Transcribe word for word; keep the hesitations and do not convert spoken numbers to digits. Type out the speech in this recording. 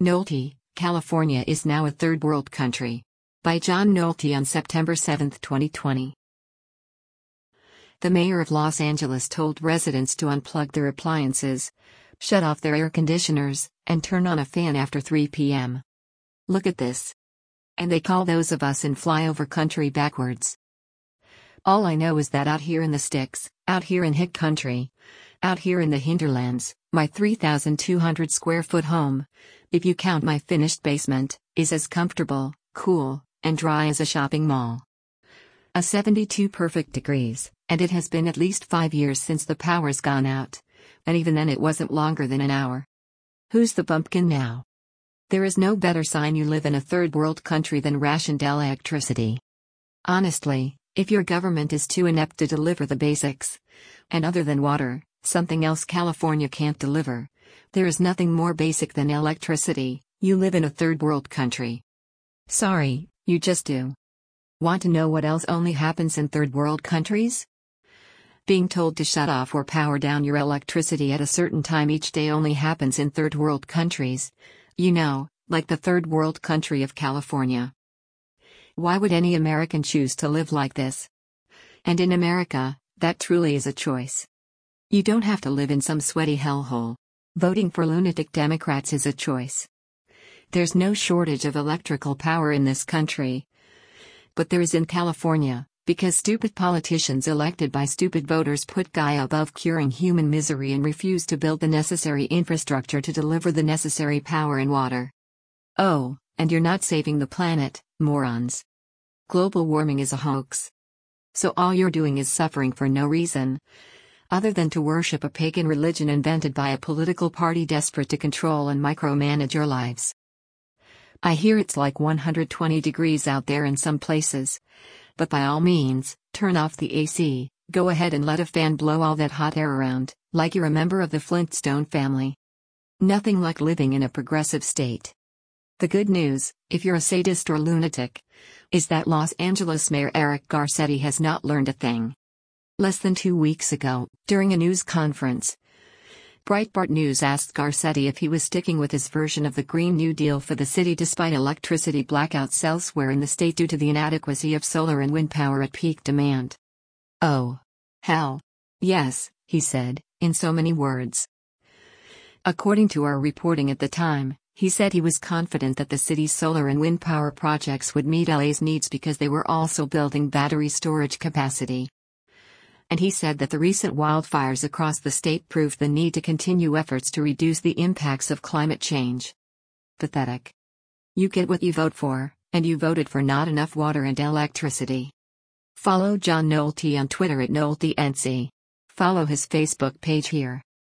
Nolte, California is now a third world country. By John Nolte on September seventh, twenty twenty. The mayor of Los Angeles told residents to unplug their appliances, shut off their air conditioners, and turn on a fan after three p m Look at this. And they call those of us in flyover country backwards. All I know is that out here in the sticks, out here in hick country, out here in the hinterlands, my three thousand two hundred square foot home, if you count my finished basement, is as comfortable, cool, and dry as a shopping mall. A seventy-two perfect degrees, and it has been at least five years since the power's gone out, and even then it wasn't longer than an hour. Who's the bumpkin now? There is no better sign you live in a third world country than rationed electricity. Honestly, if your government is too inept to deliver the basics, and other than water, something else California can't deliver, there is nothing more basic than electricity, you live in a third world country. Sorry, you just do. Want to know what else only happens in third world countries? Being told to shut off or power down your electricity at a certain time each day only happens in third world countries. You know, like the third world country of California. Why would any American choose to live like this? And in America, that truly is a choice. You don't have to live in some sweaty hellhole. Voting for lunatic Democrats is a choice. There's no shortage of electrical power in this country. But there is in California, because stupid politicians elected by stupid voters put Gaia above curing human misery and refuse to build the necessary infrastructure to deliver the necessary power and water. Oh, and you're not saving the planet, morons. Global warming is a hoax. So all you're doing is suffering for no reason, other than to worship a pagan religion invented by a political party desperate to control and micromanage your lives. I hear it's like one hundred twenty degrees out there in some places. But by all means, turn off the A C, go ahead and let a fan blow all that hot air around, like you're a member of the Flintstone family. Nothing like living in a progressive state. The good news, if you're a sadist or lunatic, is that Los Angeles Mayor Eric Garcetti has not learned a thing. Less than two weeks ago, during a news conference, Breitbart News asked Garcetti if he was sticking with his version of the Green New Deal for the city despite electricity blackouts elsewhere in the state due to the inadequacy of solar and wind power at peak demand. Oh. Hell. Yes, he said, in so many words. According to our reporting at the time, he said he was confident that the city's solar and wind power projects would meet L A's needs because they were also building battery storage capacity. And he said that the recent wildfires across the state proved the need to continue efforts to reduce the impacts of climate change. Pathetic. You get what you vote for, and you voted for not enough water and electricity. Follow John Nolte on Twitter at NolteNC. Follow his Facebook page here.